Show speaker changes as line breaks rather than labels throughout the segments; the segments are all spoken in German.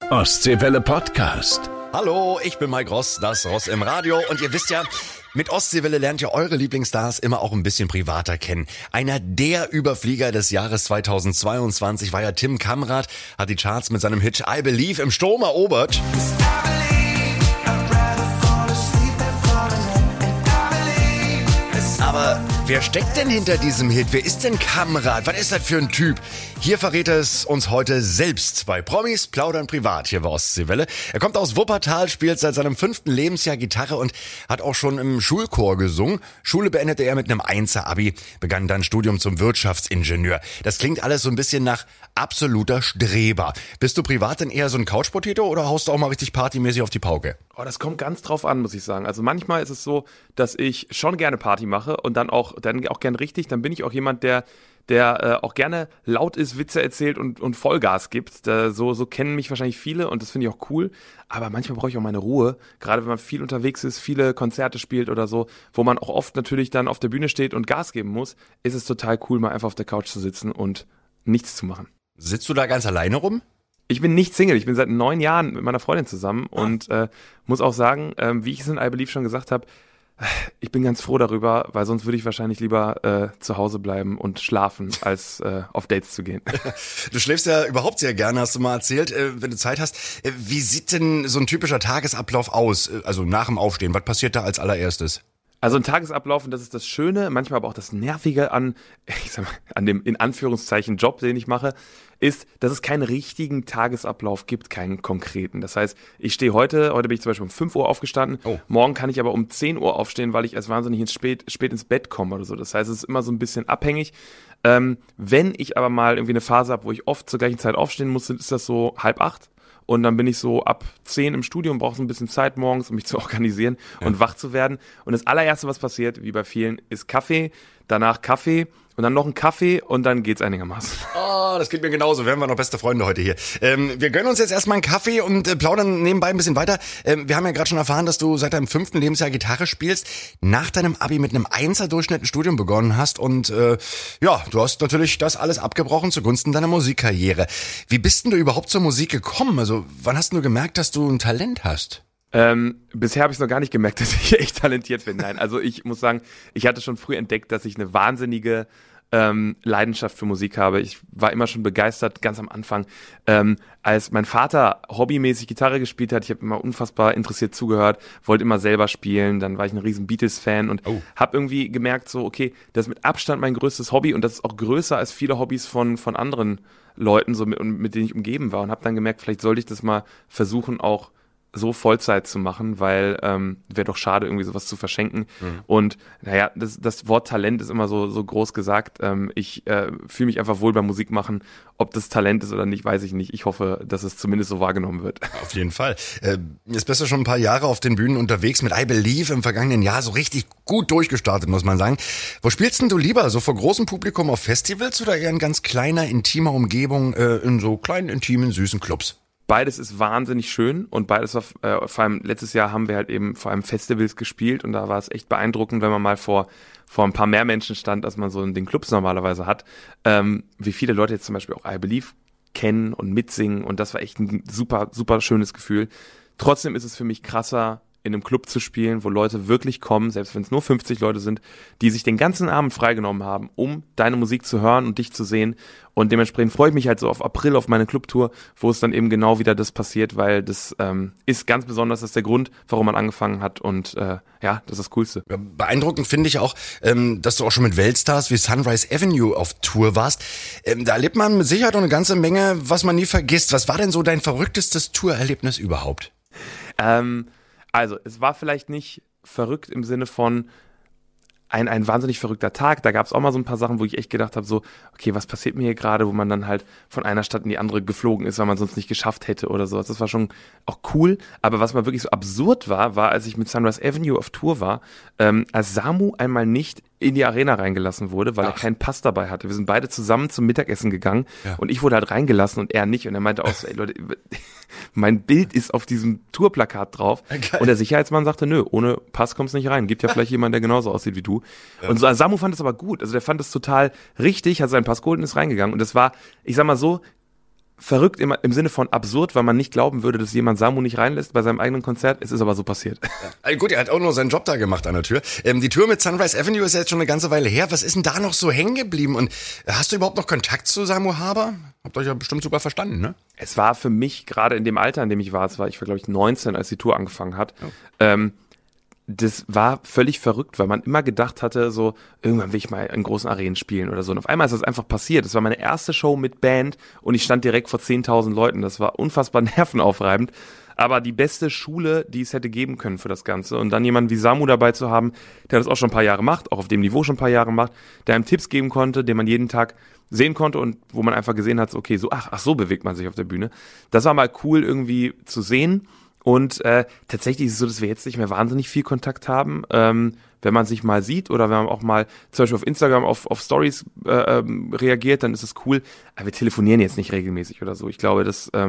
Ostseewelle Podcast.
Hallo, ich bin Mike Ross, das Ross im Radio. Und ihr wisst ja, mit Ostseewelle lernt ihr eure Lieblingsstars immer auch ein bisschen privater kennen. Einer der Überflieger des Jahres 2022 war ja Tim Kamrat, hat die Charts mit seinem Hit I Believe im Sturm erobert. Aber wer steckt denn hinter diesem Hit? Wer ist denn Kamrat? Was ist das für ein Typ? Hier verrät es uns heute selbst bei Promis Plaudern Privat hier bei Ostseewelle. Er kommt aus Wuppertal, spielt seit seinem 5. Lebensjahr Gitarre und hat auch schon im Schulchor gesungen. Schule beendete er mit einem 1er-Abi, begann dann Studium zum Wirtschaftsingenieur. Das klingt alles so ein bisschen nach absoluter Streber. Bist du privat denn eher so ein Couch-Potato oder haust du auch mal richtig partymäßig auf die Pauke?
Oh, das kommt ganz drauf an, muss ich sagen. Also manchmal ist es so, dass ich schon gerne Party mache und dann auch gern richtig. Dann bin ich auch jemand, der auch gerne laut ist, Witze erzählt und Vollgas gibt. So kennen mich wahrscheinlich viele und das finde ich auch cool. Aber manchmal brauche ich auch meine Ruhe. Gerade wenn man viel unterwegs ist, viele Konzerte spielt oder so, wo man auch oft natürlich dann auf der Bühne steht und Gas geben muss, ist es total cool, mal einfach auf der Couch zu sitzen und nichts zu machen.
Sitzt du da ganz alleine rum?
Ich bin nicht Single, ich bin seit 9 Jahren mit meiner Freundin zusammen und muss auch sagen, wie ich es in I Believe schon gesagt habe, ich bin ganz froh darüber, weil sonst würde ich wahrscheinlich lieber zu Hause bleiben und schlafen, als auf Dates zu gehen.
Du schläfst ja überhaupt sehr gerne, hast du mal erzählt, wenn du Zeit hast. Wie sieht denn so ein typischer Tagesablauf aus, also nach dem Aufstehen? Was passiert da als allererstes?
Also ein Tagesablauf, und das ist das Schöne, manchmal aber auch das Nervige an dem in Anführungszeichen Job, den ich mache, ist, dass es keinen richtigen Tagesablauf gibt, keinen konkreten. Das heißt, ich stehe heute bin ich zum Beispiel um 5 Uhr aufgestanden, morgen kann ich aber um 10 Uhr aufstehen, weil ich erst wahnsinnig spät ins Bett komme oder so. Das heißt, es ist immer so ein bisschen abhängig. Wenn ich aber mal irgendwie eine Phase habe, wo ich oft zur gleichen Zeit aufstehen muss, ist das so 7:30. Und dann bin ich so ab 10 im Studium, brauche so ein bisschen Zeit morgens, um mich zu organisieren und wach zu werden. Und das allererste, was passiert, wie bei vielen, ist Kaffee, danach Kaffee und dann noch ein Kaffee und dann geht's einigermaßen.
Oh, das geht mir genauso. Wir haben noch beste Freunde heute hier. Wir gönnen uns jetzt erstmal einen Kaffee und plaudern nebenbei ein bisschen weiter. Wir haben ja gerade schon erfahren, dass du seit deinem 5. Lebensjahr Gitarre spielst, nach deinem Abi mit einem 1er-Durchschnitt ein Studium begonnen hast und du hast natürlich das alles abgebrochen zugunsten deiner Musikkarriere. Wie bist denn du überhaupt zur Musik gekommen? Also wann hast du gemerkt, dass du ein Talent hast?
Bisher habe ich es noch gar nicht gemerkt, dass ich echt talentiert bin. Nein, also ich muss sagen, ich hatte schon früh entdeckt, dass ich eine wahnsinnige Leidenschaft für Musik habe. Ich war immer schon begeistert, ganz am Anfang, als mein Vater hobbymäßig Gitarre gespielt hat. Ich habe immer unfassbar interessiert zugehört, wollte immer selber spielen. Dann war ich ein riesen Beatles-Fan und habe irgendwie gemerkt, so okay, das ist mit Abstand mein größtes Hobby und das ist auch größer als viele Hobbys von anderen Leuten, so mit denen ich umgeben war. Und habe dann gemerkt, vielleicht sollte ich das mal versuchen, auch so Vollzeit zu machen, weil wäre doch schade, irgendwie sowas zu verschenken. Und naja, das Wort Talent ist immer so groß gesagt. Ich fühle mich einfach wohl beim Musik machen. Ob das Talent ist oder nicht, weiß ich nicht. Ich hoffe, dass es zumindest so wahrgenommen wird.
Auf jeden Fall. Jetzt bist du schon ein paar Jahre auf den Bühnen unterwegs mit I Believe im vergangenen Jahr so richtig gut durchgestartet, muss man sagen. Wo spielst denn du lieber? So vor großem Publikum auf Festivals oder eher in ganz kleiner, intimer Umgebung in so kleinen, intimen, süßen Clubs?
Beides ist wahnsinnig schön und beides war, vor allem letztes Jahr haben wir halt eben vor allem Festivals gespielt und da war es echt beeindruckend, wenn man mal vor ein paar mehr Menschen stand, als man so in den Clubs normalerweise hat, wie viele Leute jetzt zum Beispiel auch I Believe kennen und mitsingen und das war echt ein super, super schönes Gefühl. Trotzdem ist es für mich krasser, in einem Club zu spielen, wo Leute wirklich kommen, selbst wenn es nur 50 Leute sind, die sich den ganzen Abend freigenommen haben, um deine Musik zu hören und dich zu sehen. Und dementsprechend freue ich mich halt so auf April, auf meine Clubtour, wo es dann eben genau wieder das passiert, weil das ist ganz besonders, das ist der Grund, warum man angefangen hat und das ist das Coolste.
Ja, beeindruckend finde ich auch, dass du auch schon mit Weltstars wie Sunrise Avenue auf Tour warst. Da erlebt man mit Sicherheit auch eine ganze Menge, was man nie vergisst. Was war denn so dein verrücktestes Tourerlebnis überhaupt?
Also, es war vielleicht nicht verrückt im Sinne von ein wahnsinnig verrückter Tag. Da gab es auch mal so ein paar Sachen, wo ich echt gedacht habe, so, okay, was passiert mir hier gerade, wo man dann halt von einer Stadt in die andere geflogen ist, weil man sonst nicht geschafft hätte oder sowas. Das war schon auch cool. Aber was mal wirklich so absurd war, als ich mit Sunrise Avenue auf Tour war, als Samu einmal nicht in die Arena reingelassen wurde, weil er keinen Pass dabei hatte. Wir sind beide zusammen zum Mittagessen gegangen und ich wurde halt reingelassen und er nicht. Und er meinte auch so, ey Leute, mein Bild ist auf diesem Tourplakat drauf. Okay. Und der Sicherheitsmann sagte, nö, ohne Pass kommst du nicht rein. Gibt ja vielleicht jemanden, der genauso aussieht wie du. Ja. Und so, Samu fand es aber gut. Also der fand es total richtig, hat seinen Pass geholt und ist reingegangen. Und das war, ich sag mal so, verrückt im Sinne von absurd, weil man nicht glauben würde, dass jemand Samu nicht reinlässt bei seinem eigenen Konzert. Es ist aber so passiert.
Ja. Gut, er hat auch nur seinen Job da gemacht an der Tür. Die Tour mit Sunrise Avenue ist ja jetzt schon eine ganze Weile her. Was ist denn da noch so hängen geblieben? Und hast du überhaupt noch Kontakt zu Samu Haber? Habt euch ja bestimmt super verstanden, ne?
Es war für mich gerade in dem Alter, in dem ich war, ich war glaube ich 19, als die Tour angefangen hat, das war völlig verrückt, weil man immer gedacht hatte, so, irgendwann will ich mal in großen Arenen spielen oder so. Und auf einmal ist das einfach passiert. Das war meine erste Show mit Band und ich stand direkt vor 10.000 Leuten. Das war unfassbar nervenaufreibend. Aber die beste Schule, die es hätte geben können für das Ganze. Und dann jemanden wie Samu dabei zu haben, der das auch schon ein paar Jahre macht, auch auf dem Niveau schon ein paar Jahre macht, der einem Tipps geben konnte, den man jeden Tag sehen konnte und wo man einfach gesehen hat, okay, so, ach so bewegt man sich auf der Bühne. Das war mal cool irgendwie zu sehen. Und tatsächlich ist es so, dass wir jetzt nicht mehr wahnsinnig viel Kontakt haben, wenn man sich mal sieht oder wenn man auch mal zum Beispiel auf Instagram auf Stories reagiert, dann ist es cool. Aber wir telefonieren jetzt nicht regelmäßig oder so. Ich glaube,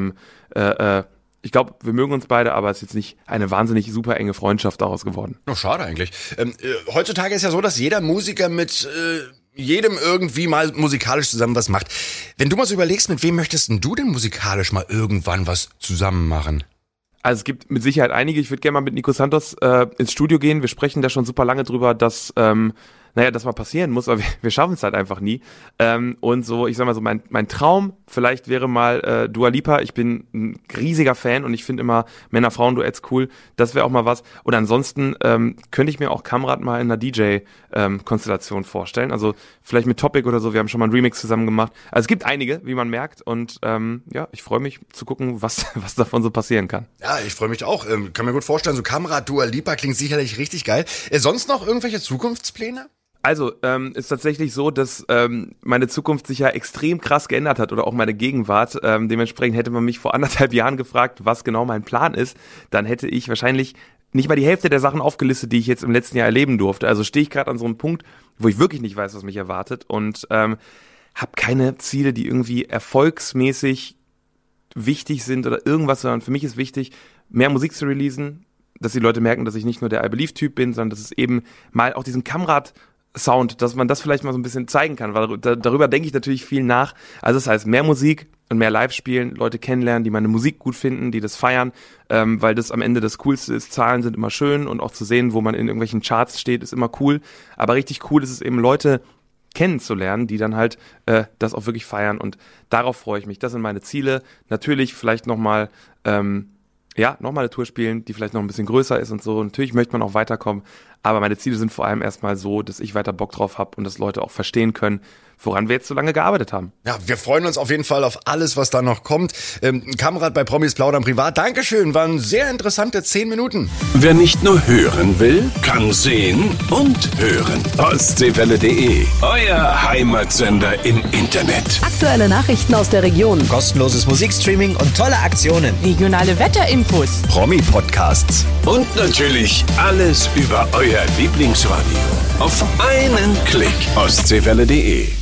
wir mögen uns beide, aber es ist jetzt nicht eine wahnsinnig super enge Freundschaft daraus geworden.
Oh, schade eigentlich. Heutzutage ist ja so, dass jeder Musiker mit jedem irgendwie mal musikalisch zusammen was macht. Wenn du mal so überlegst, mit wem möchtest denn du denn musikalisch mal irgendwann was zusammen machen?
Also es gibt mit Sicherheit einige. Ich würde gerne mal mit Nico Santos ins Studio gehen. Wir sprechen da schon super lange drüber, dass das mal passieren muss, aber wir schaffen es halt einfach nie. Und so, ich sag mal so, mein Traum vielleicht wäre mal Dua Lipa. Ich bin ein riesiger Fan und ich finde immer Männer-Frauen-Duets cool. Das wäre auch mal was. Und ansonsten könnte ich mir auch Kamrat mal in einer DJ-Konstellation vorstellen. Also vielleicht mit Topic oder so. Wir haben schon mal einen Remix zusammen gemacht. Also es gibt einige, wie man merkt. Und ich freue mich zu gucken, was davon so passieren kann.
Ja, ich freue mich auch. Kann mir gut vorstellen, so Kamrat, Dua Lipa klingt sicherlich richtig geil. Sonst noch irgendwelche Zukunftspläne?
Also, ist tatsächlich so, dass meine Zukunft sich ja extrem krass geändert hat oder auch meine Gegenwart. Dementsprechend hätte man mich vor 1,5 Jahren gefragt, was genau mein Plan ist, dann hätte ich wahrscheinlich nicht mal die Hälfte der Sachen aufgelistet, die ich jetzt im letzten Jahr erleben durfte. Also stehe ich gerade an so einem Punkt, wo ich wirklich nicht weiß, was mich erwartet und habe keine Ziele, die irgendwie erfolgsmäßig wichtig sind oder irgendwas, sondern für mich ist wichtig, mehr Musik zu releasen, dass die Leute merken, dass ich nicht nur der I Believe-Typ bin, sondern dass es eben mal auch diesen Kamrat-Sound, dass man das vielleicht mal so ein bisschen zeigen kann, weil darüber denke ich natürlich viel nach. Also das heißt, mehr Musik und mehr Live spielen, Leute kennenlernen, die meine Musik gut finden, die das feiern, weil das am Ende das Coolste ist. Zahlen sind immer schön und auch zu sehen, wo man in irgendwelchen Charts steht, ist immer cool. Aber richtig cool ist es eben, Leute kennenzulernen, die dann halt das auch wirklich feiern und darauf freue ich mich. Das sind meine Ziele. Natürlich vielleicht nochmal nochmal eine Tour spielen, die vielleicht noch ein bisschen größer ist und so. Natürlich möchte man auch weiterkommen, aber meine Ziele sind vor allem erstmal so, dass ich weiter Bock drauf habe und dass Leute auch verstehen können, woran wir jetzt so lange gearbeitet haben.
Ja, wir freuen uns auf jeden Fall auf alles, was da noch kommt. Kamrat bei Promis Plaudern privat. Dankeschön, waren sehr interessante 10 Minuten.
Wer nicht nur hören will, kann sehen und hören. Ostseewelle.de, euer Heimatsender im Internet.
Aktuelle Nachrichten aus der Region.
Kostenloses Musikstreaming und tolle Aktionen.
Regionale Wetterinfos.
Promi-Podcasts.
Und natürlich alles über euer Lieblingsradio. Auf einen Klick. Ostseewelle.de